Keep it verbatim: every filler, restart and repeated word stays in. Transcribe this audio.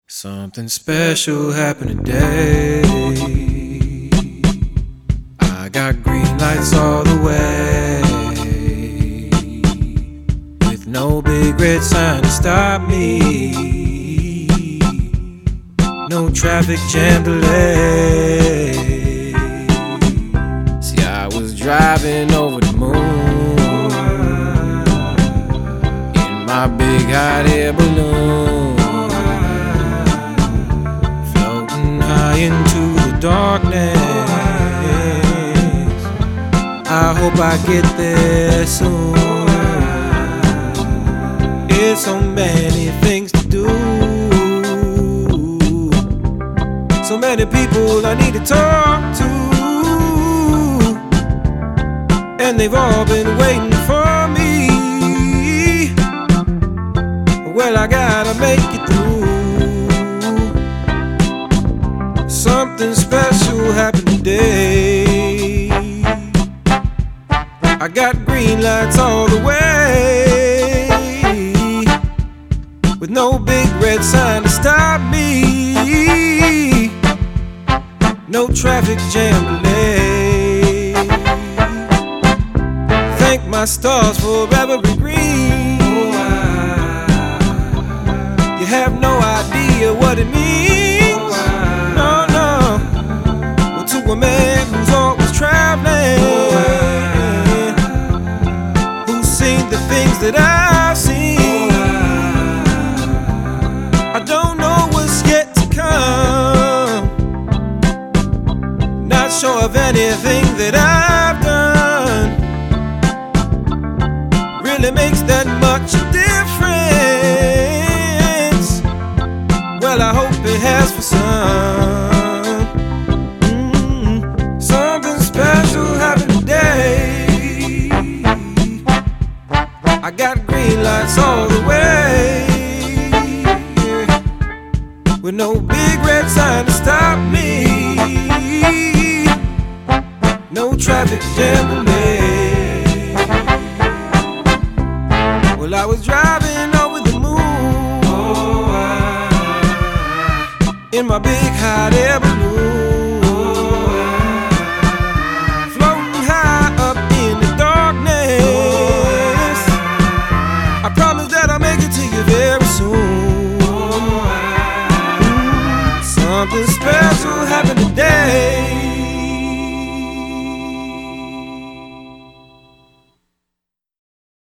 Something special happened today. I got green lights all the way, with no big red sign to stop me, no traffic jam delay. See, I was driving over the moon in my big hot air balloon, into the darkness. I hope I get there soon. It's so many things to do, so many people I need to talk to, and they've all been waiting for me. Well, I gotta make it through. Something special happened today. I got green lights all the way, with no big red sign to stop me, no traffic jam delay. Thank my stars for every green. You have no idea what it means. A man who's always traveling, who's seen the things that I've seen. I don't know what's yet to come, not sure of anything that I've done really makes that much difference. Well, I hope it has for some. I got green lights all the way, with no big red sign to stop me, no traffic jam delay. Well, I was driving over the moon in my big hot air balloon.